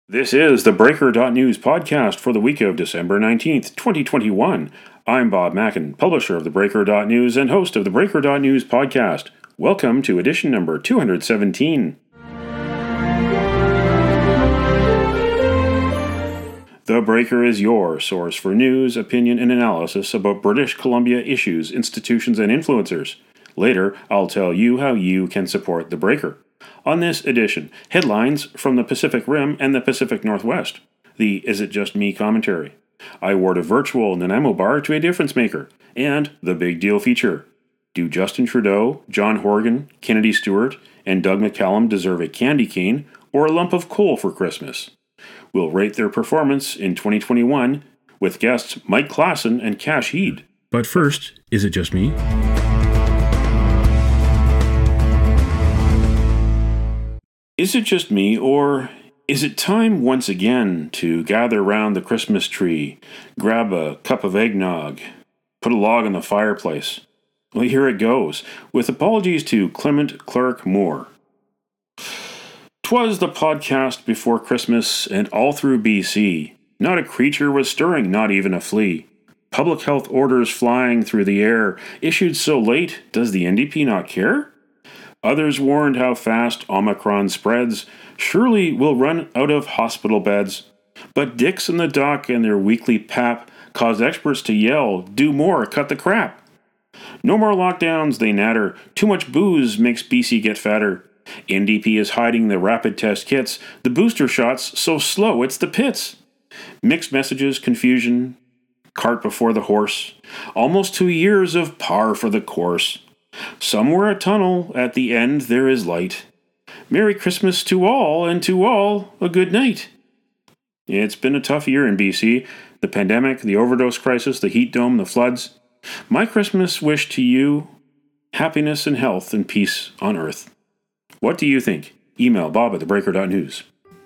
This is the Breaker.News podcast for the week of December 19th, 2021. I'm Bob Mackin, publisher of the Breaker.News and host of the Breaker.News podcast. Welcome to edition number 217. The Breaker is your source for news, opinion, and analysis about British Columbia issues, institutions, and influencers. Later, I'll tell you how you can support the Breaker. On this edition, headlines from the Pacific Rim and the Pacific Northwest, the Is It Just Me commentary, I award a virtual Nanaimo bar to a difference maker, and the Big Deal feature. Do Justin Trudeau, John Horgan, Kennedy Stewart, and Doug McCallum deserve a candy cane or a lump of coal for Christmas? We'll rate their performance in 2021 with guests Mike Klassen and Cash Heed. But first, is it just me? Is it just me, or is it time once again to gather round the Christmas tree, grab a cup of eggnog, put a log on the fireplace? Well, here it goes, with apologies to Clement Clark Moore. 'Twas the podcast before Christmas, and all through BC, not a creature was stirring, not even a flea. Public health orders flying through the air, issued so late, does the NDP not care? Others warned how fast Omicron spreads. Surely we'll run out of hospital beds. But Dix and the Doc and their weekly pap caused experts to yell, do more, cut the crap. No more lockdowns, they natter. Too much booze makes BC get fatter. NDP is hiding the rapid test kits. The booster shots so slow it's the pits. Mixed messages, confusion, cart before the horse. Almost 2 years of par for the course. Somewhere a tunnel, at the end there is light. Merry Christmas to all, and to all a good night. It's been a tough year in BC. The pandemic, the overdose crisis, the heat dome, the floods. My Christmas wish to you, happiness and health and peace on earth. What do you think? Email bob@thebreaker.news.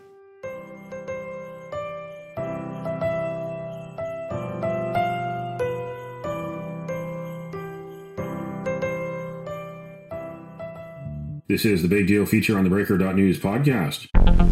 This is the Big Deal feature on the Breaker.News podcast.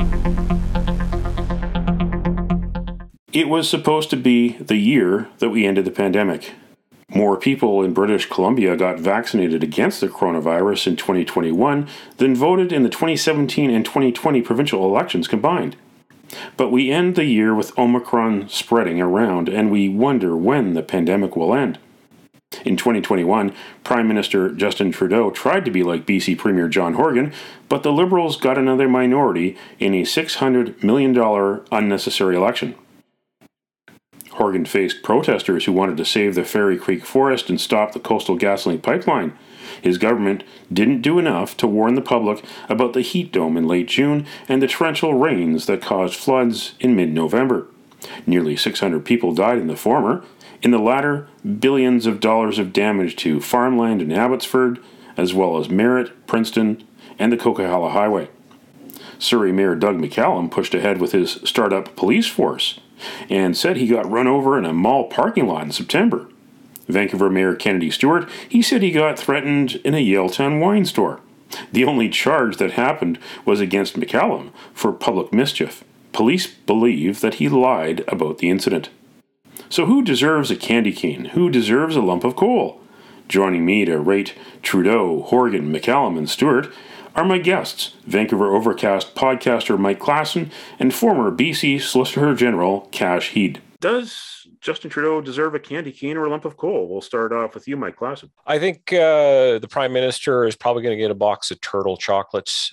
It was supposed to be the year that we ended the pandemic. More people in British Columbia got vaccinated against the coronavirus in 2021 than voted in the 2017 and 2020 provincial elections combined. But we end the year with Omicron spreading around, and we wonder when the pandemic will end. In 2021, Prime Minister Justin Trudeau tried to be like BC Premier John Horgan, but the Liberals got another minority in a $600 million unnecessary election. Horgan faced protesters who wanted to save the Fairy Creek forest and stop the Coastal GasLink pipeline. His government didn't do enough to warn the public about the heat dome in late June and the torrential rains that caused floods in mid-November. Nearly 600 people died in the former. In the latter, billions of dollars of damage to farmland in Abbotsford, as well as Merritt, Princeton, and the Coquihalla Highway. Surrey Mayor Doug McCallum pushed ahead with his startup police force and said he got run over in a mall parking lot in September. Vancouver Mayor Kennedy Stewart, he said he got threatened in a Yaletown wine store. The only charge that happened was against McCallum for public mischief. Police believe that he lied about the incident. So who deserves a candy cane? Who deserves a lump of coal? Joining me to rate Trudeau, Horgan, McCallum, and Stewart are my guests, Vancouver Overcast podcaster Mike Klassen and former BC Solicitor General Cash Heed. Does Justin Trudeau deserve a candy cane or a lump of coal? We'll start off with you, Mike Klassen. I think the Prime Minister is probably going to get a box of turtle chocolates.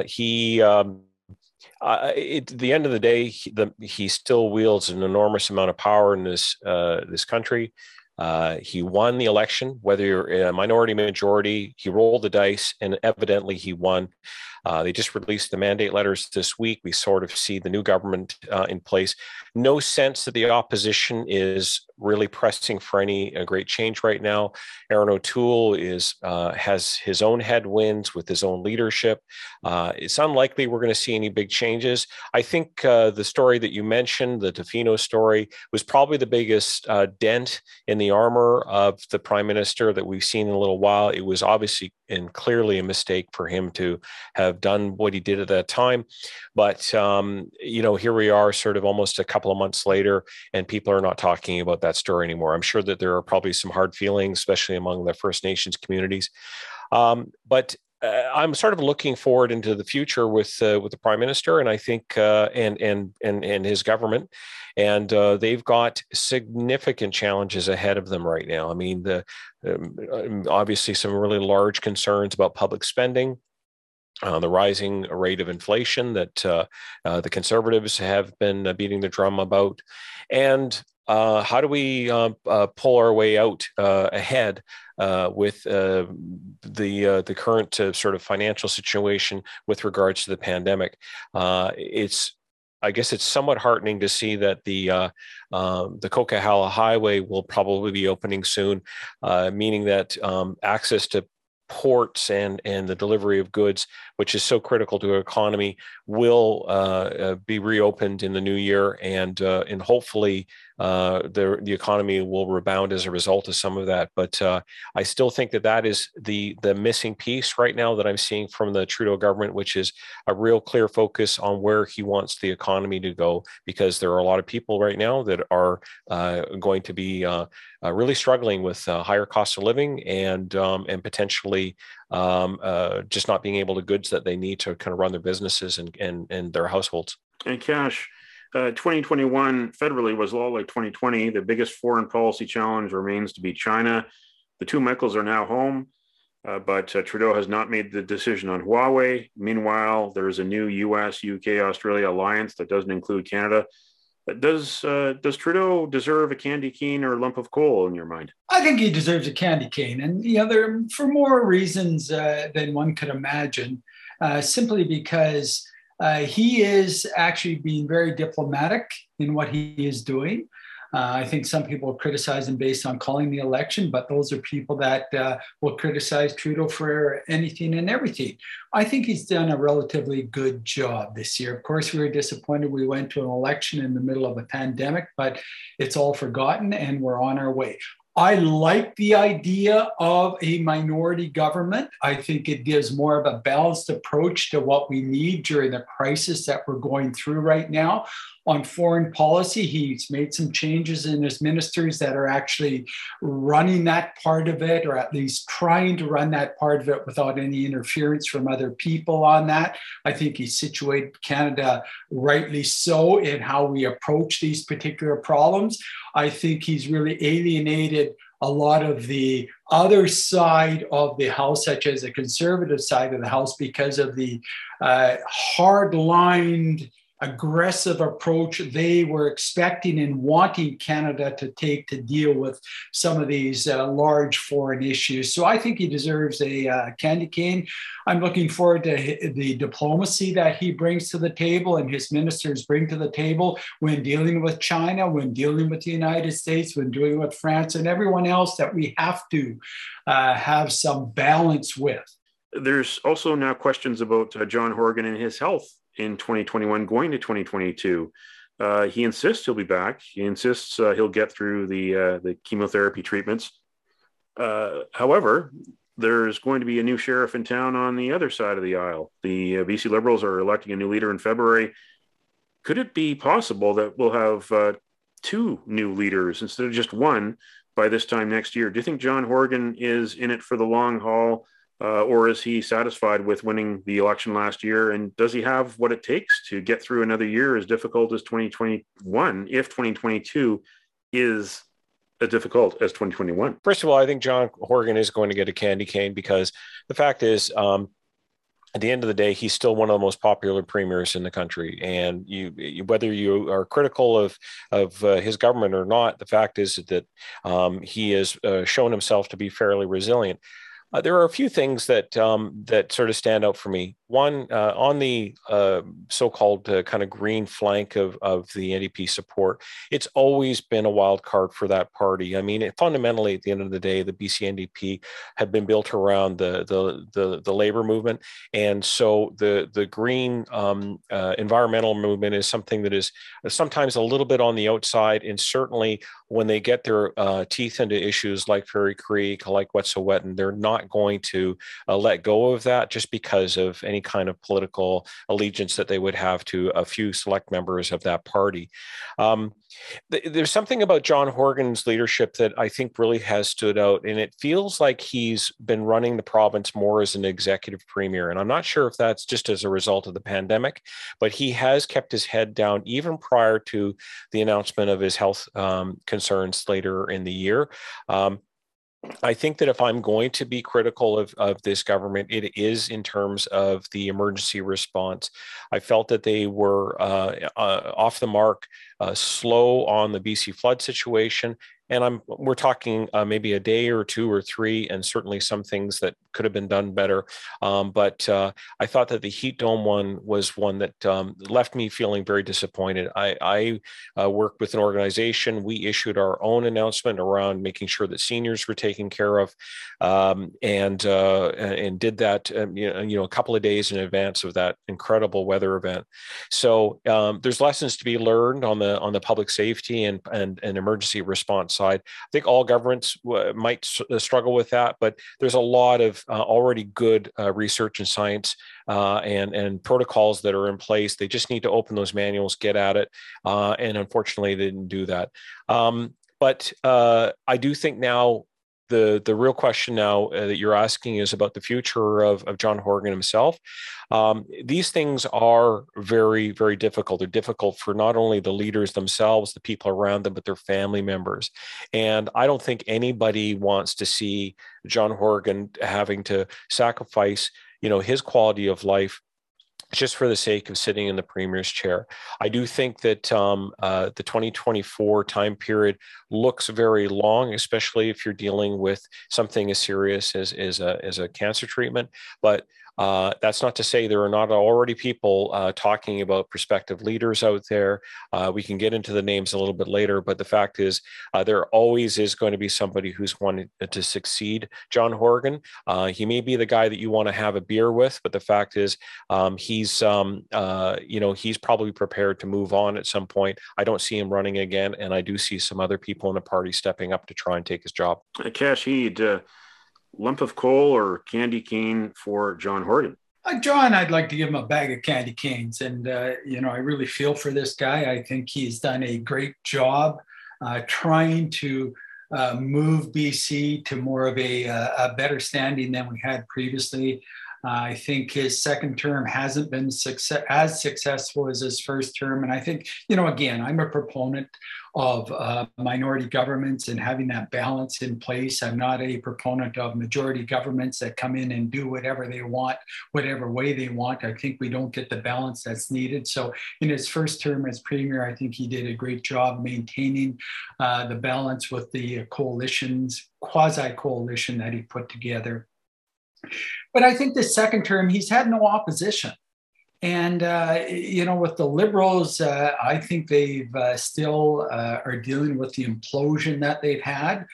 At the end of the day, he still wields an enormous amount of power in this country. He won the election, whether you're in a minority majority. He rolled the dice, and evidently he won. They just released the mandate letters this week. We sort of see the new government in place. No sense that the opposition is really pressing for any great change right now. Aaron O'Toole has his own headwinds with his own leadership. It's unlikely we're going to see any big changes. I think the story that you mentioned, the Tofino story, was probably the biggest dent in the armor of the Prime Minister that we've seen in a little while. It was obviously and clearly a mistake for him to have done what he did at that time. But here we are, sort of almost a couple of months later, and people are not talking about that story anymore. I'm sure that there are probably some hard feelings, especially among the First Nations communities. But I'm sort of looking forward into the future with the Prime Minister, and I think and his government, and they've got significant challenges ahead of them right now. I mean, obviously some really large concerns about public spending. The rising rate of inflation that the Conservatives have been beating the drum about, and how do we pull our way out ahead with the current sort of financial situation with regards to the pandemic? I guess it's somewhat heartening to see that the Coquihalla Highway will probably be opening soon, meaning that access to ports and the delivery of goods, which is so critical to our economy, will be reopened in the new year, and hopefully the economy will rebound as a result of some of that. But I still think that is the missing piece right now that I'm seeing from the Trudeau government, which is a real clear focus on where he wants the economy to go, because there are a lot of people right now that are going to be really struggling with higher costs of living and potentially just not being able to goods that they need to kind of run their businesses and their households. And Cash, 2021 federally was a lot like 2020. The biggest foreign policy challenge remains to be China. The two Michaels are now home, but Trudeau has not made the decision on Huawei. Meanwhile, there's a new US, UK, Australia alliance that doesn't include Canada. Does Trudeau deserve a candy cane or a lump of coal in your mind? I think he deserves a candy cane, and there for more reasons than one could imagine. Simply because he is actually being very diplomatic in what he is doing. I think some people criticize him based on calling the election, but those are people that will criticize Trudeau for anything and everything. I think he's done a relatively good job this year. Of course, we were disappointed we went to an election in the middle of a pandemic, but it's all forgotten and we're on our way. I like the idea of a minority government. I think it gives more of a balanced approach to what we need during the crisis that we're going through right now. On foreign policy, he's made some changes in his ministers that are actually running that part of it, or at least trying to run that part of it without any interference from other people on that. I think he's situated Canada rightly so in how we approach these particular problems. I think he's really alienated a lot of the other side of the House, such as the Conservative side of the House, because of the hard-lined, aggressive approach they were expecting and wanting Canada to take to deal with some of these large foreign issues. So I think he deserves a candy cane. I'm looking forward to the diplomacy that he brings to the table and his ministers bring to the table when dealing with China, when dealing with the United States, when dealing with France and everyone else that we have to have some balance with. There's also now questions about John Horgan and his health in 2021 going to 2022. He insists he'll be back. He insists he'll get through the chemotherapy treatments. However, there's going to be a new sheriff in town on the other side of the aisle. The BC Liberals are electing a new leader in February. Could it be possible that we'll have two new leaders instead of just one by this time next year? Do you think John Horgan is in it for the long haul? Or is he satisfied with winning the election last year? And does he have what it takes to get through another year as difficult as 2021, if 2022 is as difficult as 2021? First of all, I think John Horgan is going to get a candy cane, because the fact is, at the end of the day, he's still one of the most popular premiers in the country. And whether you are critical of his government or not, the fact is that he has shown himself to be fairly resilient. There are a few things that sort of stand out for me. one, on the so-called kind of green flank of the NDP support, it's always been a wild card for that party. I mean, fundamentally, at the end of the day, the BC NDP have been built around the labor movement, and so the green environmental movement is something that is sometimes a little bit on the outside, and certainly when they get their teeth into issues like Fairy Creek, like Wet'suwet'en, they're not going to let go of that just because of any kind of political allegiance that they would have to a few select members of that party. There's something about John Horgan's leadership that I think really has stood out, and it feels like he's been running the province more as an executive premier. And I'm not sure if that's just as a result of the pandemic, but he has kept his head down even prior to the announcement of his health concerns later in the year. I think that if I'm going to be critical of this government, it is in terms of the emergency response. I felt that they were off the mark, slow on the BC flood situation. And we're talking maybe a day or two or three, and certainly some things that could have been done better. But I thought that the heat dome one was one that left me feeling very disappointed. I worked with an organization. We issued our own announcement around making sure that seniors were taken care of, and did that a couple of days in advance of that incredible weather event. So there's lessons to be learned on the public safety and emergency response side. I think all governments might struggle with that, but there's a lot of already good research and science and protocols that are in place. They just need to open those manuals, get at it, and unfortunately, they didn't do that. But I do think now the real question now that you're asking is about the future of John Horgan himself. These things are very, very difficult. They're difficult for not only the leaders themselves, the people around them, but their family members. And I don't think anybody wants to see John Horgan having to sacrifice, his quality of life just for the sake of sitting in the premier's chair. I do think that the 2024 time period looks very long, especially if you're dealing with something as serious as a cancer treatment. But that's not to say there are not already people talking about prospective leaders out there. We can get into the names a little bit later, but the fact is there always is going to be somebody who's wanted to succeed John Horgan. He may be the guy that you want to have a beer with, but the fact is he's probably prepared to move on at some point. I don't see him running again, and I do see some other people in the party stepping up to try and take his job. Cash Heed, lump of coal or candy cane for John Horgan? John, I'd like to give him a bag of candy canes. And, I really feel for this guy. I think he's done a great job trying to move BC to more of a better standing than we had previously. I think his second term hasn't been as successful as his first term. And I think, again, I'm a proponent of minority governments and having that balance in place. I'm not a proponent of majority governments that come in and do whatever they want, whatever way they want. I think we don't get the balance that's needed. So in his first term as premier, I think he did a great job maintaining the balance with the quasi-coalition that he put together. But I think the second term, he's had no opposition. And, with the Liberals, I think they've still are dealing with the implosion that they've had.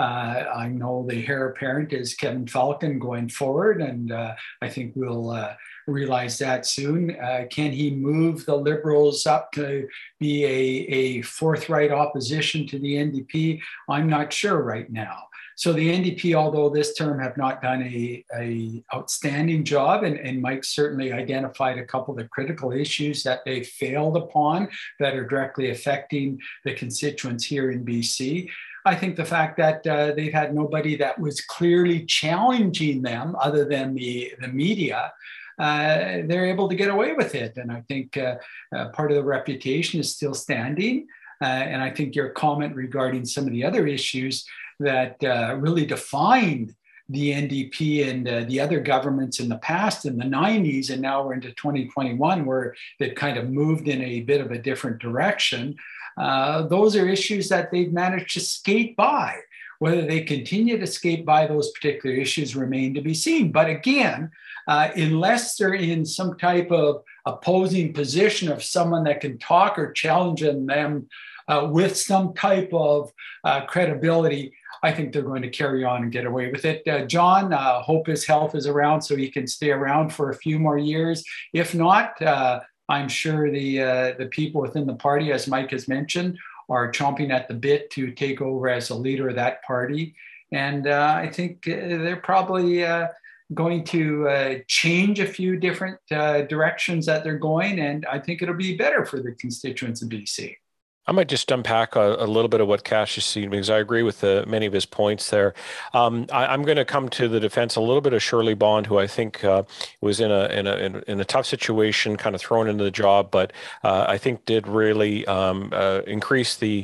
I know the heir apparent is Kevin Falcon going forward, and I think we'll realize that soon. Can he move the Liberals up to be a forthright opposition to the NDP? I'm not sure right now. So the NDP, although this term have not done a outstanding job, and Mike certainly identified a couple of the critical issues that they failed upon that are directly affecting the constituents here in BC. I think the fact that they've had nobody that was clearly challenging them other than the media, they're able to get away with it. And I think part of the reputation is still standing. And I think your comment regarding some of the other issues that really defined the NDP and the other governments in the past, in the 90s, and now we're into 2021, where they've kind of moved in a bit of a different direction. Those are issues that they've managed to skate by. Whether they continue to skate by those particular issues remain to be seen. But again, unless they're in some type of opposing position of someone that can talk or challenge them with some type of credibility, I think they're going to carry on and get away with it. John, hope his health is around so he can stay around for a few more years. If not, I'm sure the people within the party, as Mike has mentioned, are chomping at the bit to take over as a leader of that party. And I think they're probably going to change a few different directions that they're going. And I think it'll be better for the constituents of BC. I might just unpack a little bit of what Cash is seeing, because I agree with many of his points there. I'm going to come to the defense a little bit of Shirley Bond, who I think was in a tough situation, kind of thrown into the job, but I think did really increase the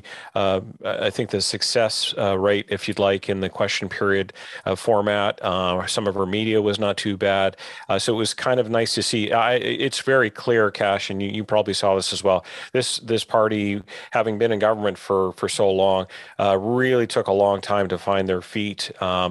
success rate, if you'd like, in the question period format. Some of her media was not too bad, so it was kind of nice to see. It's very clear, Cash, and you probably saw this as well. This party, having been in government for so long, really took a long time to find their feet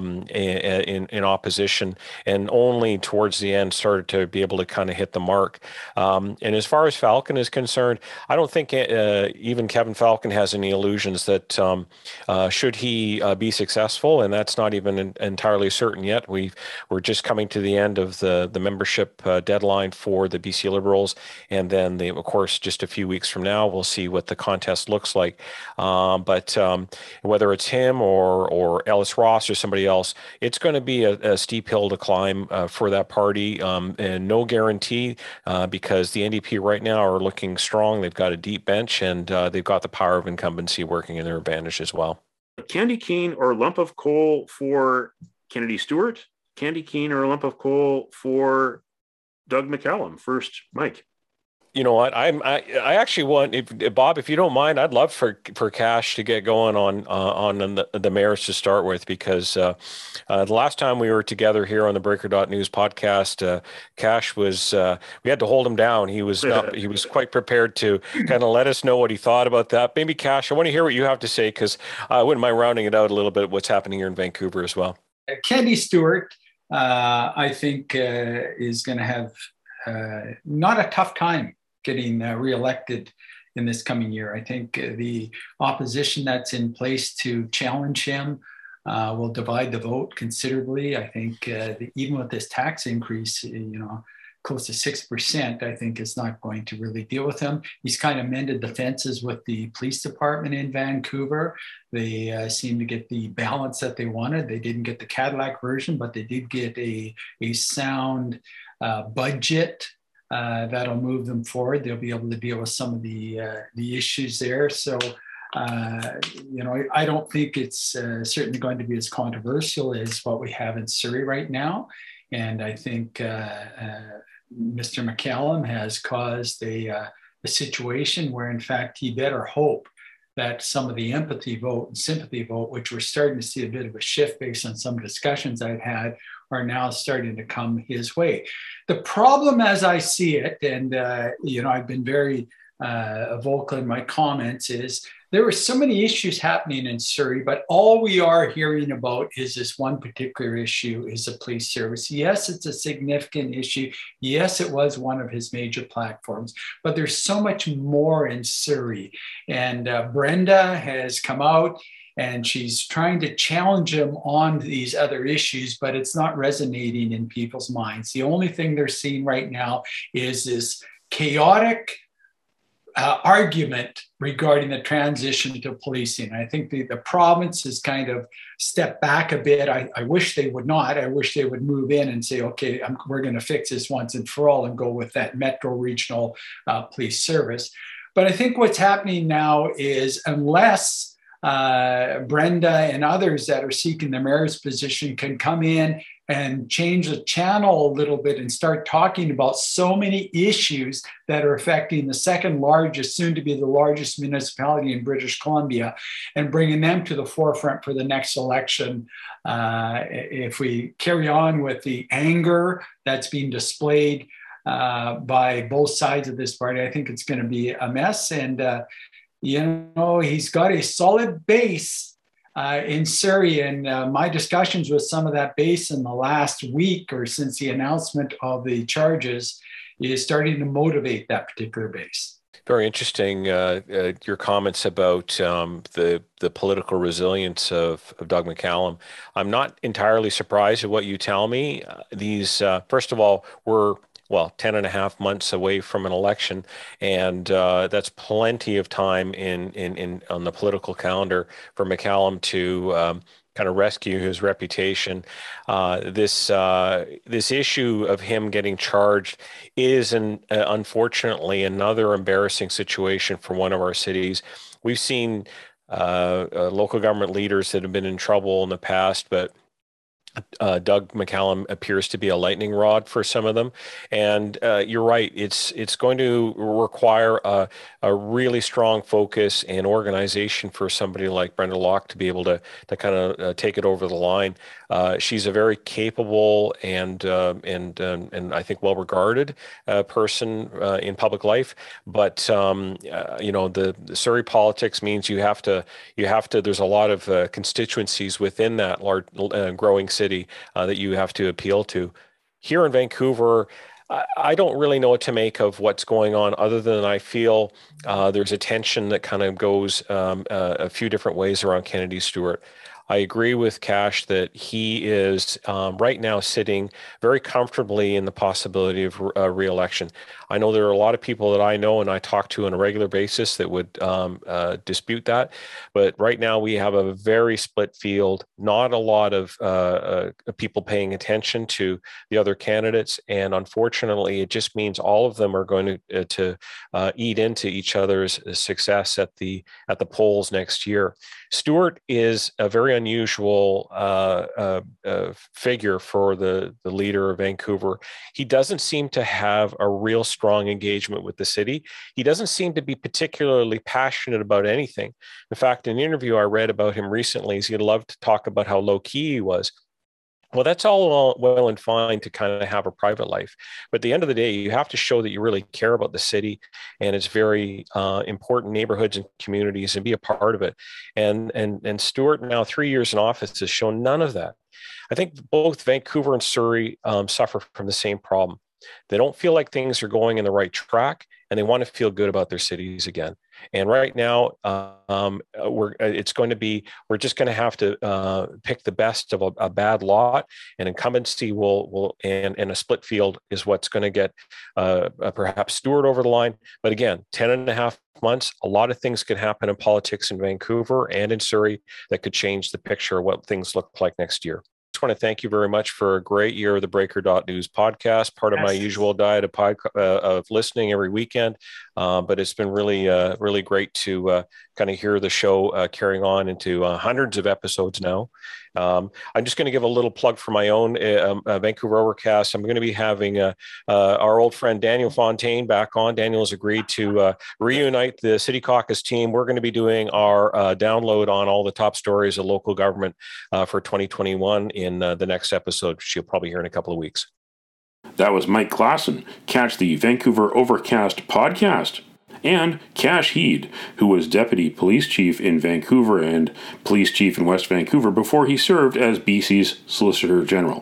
in opposition, and only towards the end started to be able to kind of hit the mark. And as far as Falcon is concerned, I don't think even Kevin Falcon has any illusions that should he be successful, and that's not even entirely certain yet. We're just coming to the end of the membership deadline for the BC Liberals, and then of course, just a few weeks from now, we'll see what the contest looks like. But whether it's him or Ellis Ross or somebody else, it's going to be a steep hill to climb for that party, and no guarantee because the NDP right now are looking strong. They've got a deep bench, and they've got the power of incumbency working in their advantage as well. Candy cane or lump of coal for Kennedy Stewart? Candy cane or a lump of coal for Doug McCallum? First, Mike. You know what? I actually want, Bob, if you don't mind, I'd love for Cash to get going on the mayors to start with, because the last time we were together here on the Breaker.News podcast, Cash was we had to hold him down. He was quite prepared to kind of let us know what he thought about that. Maybe Cash, I want to hear what you have to say, because I wouldn't mind rounding it out a little bit. What's happening here in Vancouver as well? Candy Stewart, I think, is going to have not a tough time getting reelected in this coming year. I think the opposition that's in place to challenge him will divide the vote considerably. I think even with this tax increase, close to 6%, I think it's not going to really deal with him. He's kind of mended the fences with the police department in Vancouver. They seem to get the balance that they wanted. They didn't get the Cadillac version, but they did get a sound budget that'll move them forward. They'll be able to deal with some of the issues there. So, I don't think it's certainly going to be as controversial as what we have in Surrey right now. And I think Mr. McCallum has caused a situation where, in fact, he better hope that some of the empathy vote and sympathy vote, which we're starting to see a bit of a shift based on some discussions I've had, are now starting to come his way. The problem, as I see it, and I've been very vocal in my comments, is there were so many issues happening in Surrey, but all we are hearing about is this one particular issue, is the police service. Yes, it's a significant issue. Yes, it was one of his major platforms, but there's so much more in Surrey. And Brenda has come out and she's trying to challenge him on these other issues, but it's not resonating in people's minds. The only thing they're seeing right now is this chaotic argument regarding the transition to policing. I think the province has kind of stepped back a bit. I wish they would not. I wish they would move in and say, okay, we're going to fix this once and for all and go with that Metro Regional Police Service. But I think what's happening now is, unless Brenda and others that are seeking the mayor's position can come in and change the channel a little bit and start talking about so many issues that are affecting the second largest, soon to be the largest municipality in British Columbia, and bringing them to the forefront for the next election. If we carry on with the anger that's being displayed by both sides of this party, I think it's going to be a mess. And he's got a solid base in Surrey. And my discussions with some of that base in the last week or since the announcement of the charges is starting to motivate that particular base. Very interesting. Your comments about the political resilience of Doug McCallum. I'm not entirely surprised at what you tell me. These, first of all, we're 10 and a half months away from an election, and that's plenty of time in on the political calendar for McCallum to kind of rescue his reputation. This issue of him getting charged is unfortunately another embarrassing situation for one of our cities. We've seen local government leaders that have been in trouble in the past, but Doug McCallum appears to be a lightning rod for some of them, and you're right. It's going to require a really strong focus and organization for somebody like Brenda Locke to be able to kind of take it over the line. She's a very capable and I think well regarded person in public life, but the Surrey politics means you have to. There's a lot of constituencies within that large growing city that you have to appeal to. Here in Vancouver, I don't really know what to make of what's going on, other than I feel there's a tension that kind of goes a few different ways around Kennedy Stewart. I agree with Cash that he is right now sitting very comfortably in the possibility of re-election. I know there are a lot of people that I know and I talk to on a regular basis that would dispute that. But right now we have a very split field, not a lot of people paying attention to the other candidates. And unfortunately, it just means all of them are going to eat into each other's success at the polls next year. Stewart is a very unusual figure for the leader of Vancouver. He doesn't seem to have a real strong engagement with the city. He doesn't seem to be particularly passionate about anything. In fact, in an interview I read about him recently, he'd love to talk about how low-key he was. Well, that's all well and fine to kind of have a private life. But at the end of the day, you have to show that you really care about the city and its very important neighborhoods and communities and be a part of it. And Stewart, now 3 years in office, has shown none of that. I think both Vancouver and Surrey suffer from the same problem. They don't feel like things are going in the right track, and they want to feel good about their cities again. And right now, we're just going to have to pick the best of a bad lot, and incumbency and a split field is what's going to get perhaps Stewart over the line. But again, 10 and a half months, a lot of things could happen in politics in Vancouver and in Surrey that could change the picture of what things look like next year. I want to thank you very much for a great year of the Breaker.News podcast, part of my usual diet of listening every weekend. But it's been really great to kind of hear the show carrying on into hundreds of episodes now. I'm just going to give a little plug for my own Vancouver Overcast. I'm going to be having our old friend Daniel Fontaine back on. Daniel has agreed to reunite the City Caucus team. We're going to be doing our download on all the top stories of local government for 2021 in the next episode, which you'll probably hear in a couple of weeks. That was Mike Klassen. Catch the Vancouver Overcast podcast. And Cash Heed, who was Deputy Police Chief in Vancouver and Police Chief in West Vancouver before he served as BC's Solicitor General.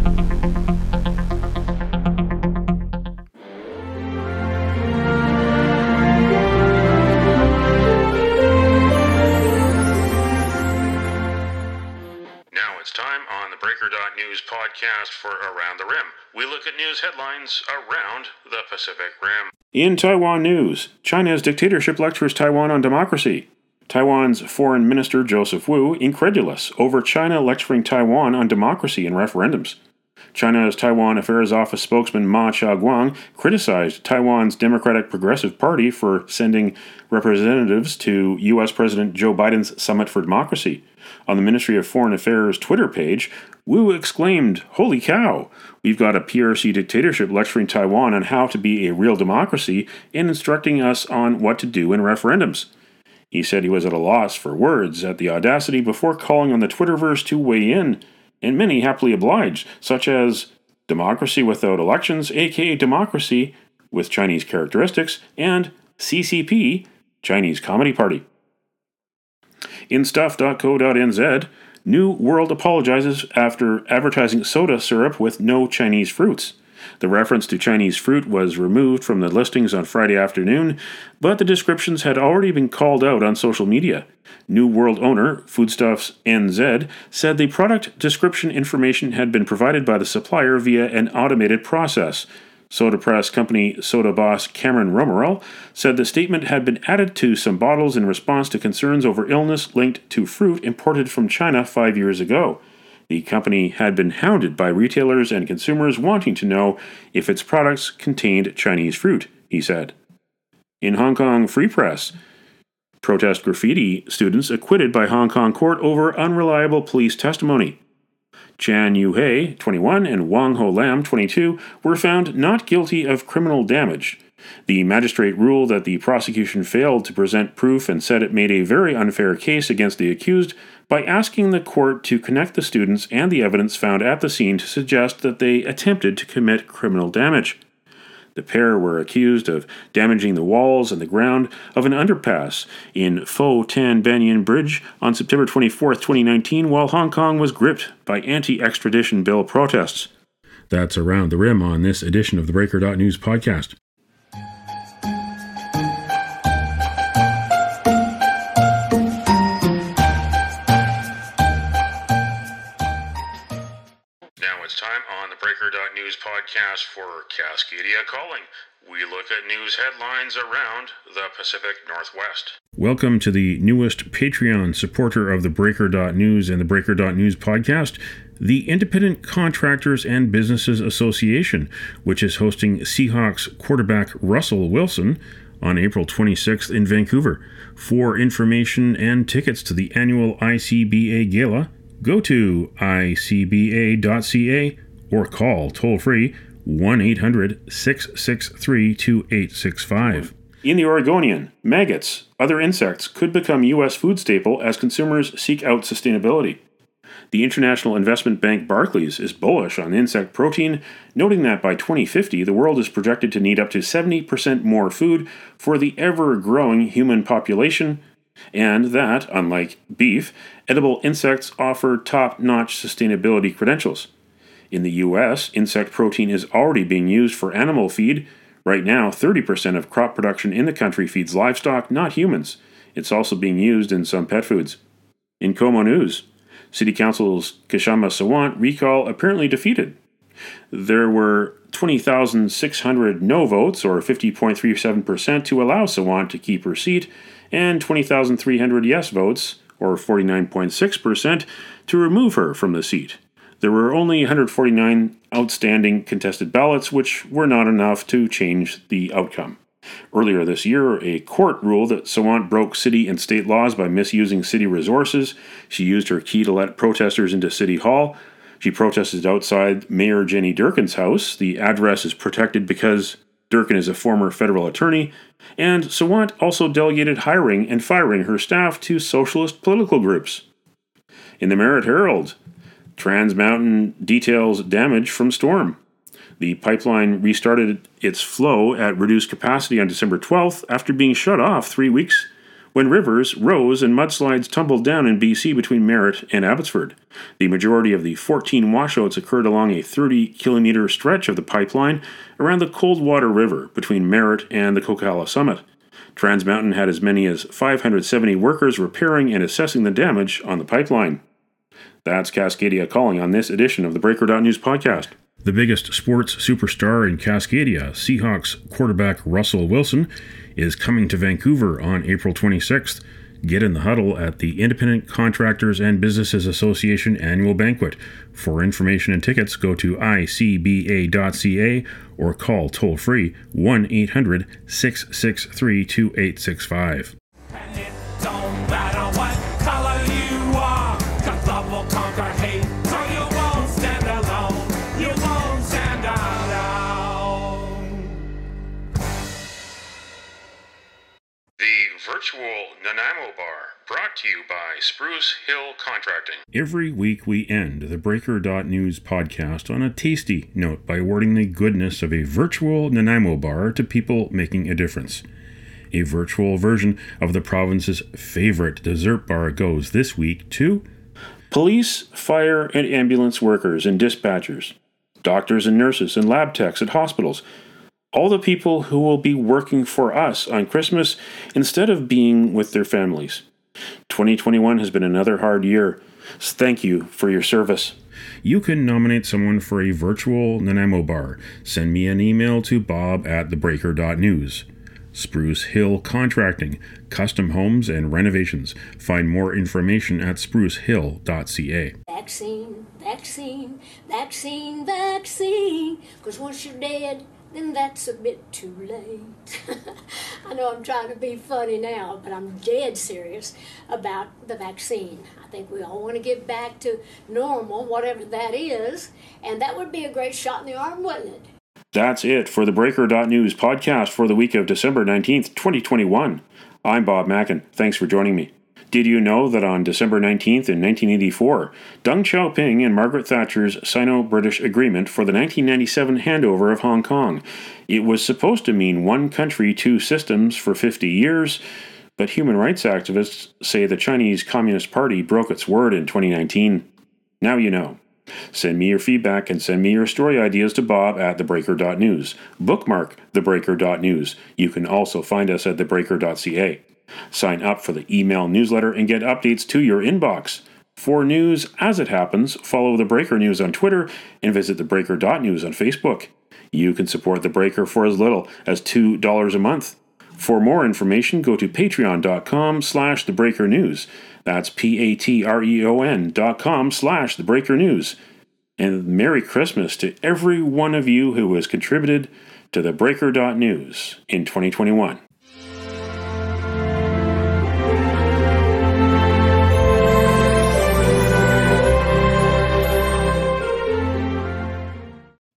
Breaker.News podcast for Around the Rim. We look at news headlines around the Pacific Rim. In Taiwan news, China's dictatorship lectures Taiwan on democracy. Taiwan's Foreign Minister Joseph Wu incredulous over China lecturing Taiwan on democracy in referendums. China's Taiwan Affairs Office spokesman Ma Chia-guang criticized Taiwan's Democratic Progressive Party for sending representatives to U.S. President Joe Biden's Summit for Democracy. On the Ministry of Foreign Affairs Twitter page, Wu exclaimed, "Holy cow! We've got a PRC dictatorship lecturing Taiwan on how to be a real democracy and instructing us on what to do in referendums." He said he was at a loss for words at the audacity before calling on the Twitterverse to weigh in, and many happily obliged, such as democracy without elections, aka democracy with Chinese characteristics, and CCP, Chinese Comedy Party. In stuff.co.nz, New World apologizes after advertising soda syrup with no Chinese fruits. The reference to Chinese fruit was removed from the listings on Friday afternoon, but the descriptions had already been called out on social media. New World owner, Foodstuffs NZ, said the product description information had been provided by the supplier via an automated process. Soda press company Soda boss Cameron Romerell said the statement had been added to some bottles in response to concerns over illness linked to fruit imported from China 5 years ago. The company had been hounded by retailers and consumers wanting to know if its products contained Chinese fruit, he said. In Hong Kong Free Press, protest graffiti students acquitted by Hong Kong court over unreliable police testimony. Chan Yu-hei, 21, and Wong Ho Lam, 22, were found not guilty of criminal damage. The magistrate ruled that the prosecution failed to present proof and said it made a very unfair case against the accused by asking the court to connect the students and the evidence found at the scene to suggest that they attempted to commit criminal damage. The pair were accused of damaging the walls and the ground of an underpass in Fo Tan Banyan Bridge on September 24, 2019, while Hong Kong was gripped by anti-extradition bill protests. That's Around the Rim on this edition of the Breaker.News podcast. Now it's time on the Breaker.News podcast for Cascadia Calling. We look at news headlines around the Pacific Northwest. Welcome to the newest Patreon supporter of the Breaker.News and the Breaker.News podcast, the Independent Contractors and Businesses Association, which is hosting Seahawks quarterback Russell Wilson on April 26th in Vancouver. For information and tickets to the annual ICBA Gala, go to icba.ca or call toll-free 1-800-663-2865. In the Oregonian, maggots, other insects, could become U.S. food staple as consumers seek out sustainability. The international investment bank Barclays is bullish on insect protein, noting that by 2050 the world is projected to need up to 70% more food for the ever-growing human population, and that, unlike beef, edible insects offer top-notch sustainability credentials. In the U.S., insect protein is already being used for animal feed. Right now, 30% of crop production in the country feeds livestock, not humans. It's also being used in some pet foods. In Como News, City Council's Kashama Sawant recall apparently defeated. There were 20,600 no votes, or 50.37%, to allow Sawant to keep her seat, and 20,300 yes votes, or 49.6%, to remove her from the seat. There were only 149 outstanding contested ballots, which were not enough to change the outcome. Earlier this year, a court ruled that Sawant broke city and state laws by misusing city resources. She used her key to let protesters into City Hall. She protested outside Mayor Jenny Durkin's house. The address is protected because Durkin is a former federal attorney, and Sawant also delegated hiring and firing her staff to socialist political groups. In the Merritt Herald, Trans Mountain details damage from storm. The pipeline restarted its flow at reduced capacity on December 12th after being shut off 3 weeks when rivers rose and mudslides tumbled down in BC between Merritt and Abbotsford. The majority of the 14 washouts occurred along a 30-kilometer stretch of the pipeline around the Coldwater River between Merritt and the Kokala Summit. Trans Mountain had as many as 570 workers repairing and assessing the damage on the pipeline. That's Cascadia Calling on this edition of the Breaker.News podcast. The biggest sports superstar in Cascadia, Seahawks quarterback Russell Wilson, is coming to Vancouver on April 26th. Get in the huddle at the Independent Contractors and Businesses Association annual banquet. For information and tickets, go to icba.ca or call toll-free 1-800-663-2865. And it don't matter what color you are, 'cause love will conquer hate, so you won't stand alone, you won't stand alone. The virtual Nanaimo Bar, brought to you by Spruce Hill Contracting. Every week we end the Breaker.News podcast on a tasty note by awarding the goodness of a virtual Nanaimo bar to people making a difference. A virtual version of the province's favorite dessert bar goes this week to police, fire, and ambulance workers and dispatchers, doctors and nurses and lab techs at hospitals, all the people who will be working for us on Christmas instead of being with their families. 2021 has been another hard year. Thank you for your service. You can nominate someone for a virtual Nanaimo bar. Send me an email to bob@thebreaker.news. Spruce Hill Contracting, custom homes and renovations. Find more information at sprucehill.ca. Vaccine, vaccine, vaccine, vaccine. 'Cause once you're dead, then that's a bit too late. I know I'm trying to be funny now, but I'm dead serious about the vaccine. I think we all want to get back to normal, whatever that is, and that would be a great shot in the arm, wouldn't it? That's it for the Breaker.News podcast for the week of December 19th, 2021. I'm Bob Mackin. Thanks for joining me. Did you know that on December 19th in 1984, Deng Xiaoping and Margaret Thatcher's Sino-British agreement for the 1997 handover of Hong Kong? It was supposed to mean one country, two systems for 50 years, but human rights activists say the Chinese Communist Party broke its word in 2019. Now you know. Send me your feedback and send me your story ideas to bob@thebreaker.news. Bookmark thebreaker.news. You can also find us at thebreaker.ca. Sign up for the email newsletter and get updates to your inbox. For news as it happens, follow The Breaker News on Twitter and visit thebreaker.news on Facebook. You can support The Breaker for as little as $2 a month. For more information, go to patreon.com/thebreakernews. That's patreon.com/thebreakernews. And Merry Christmas to every one of you who has contributed to thebreaker.news in 2021.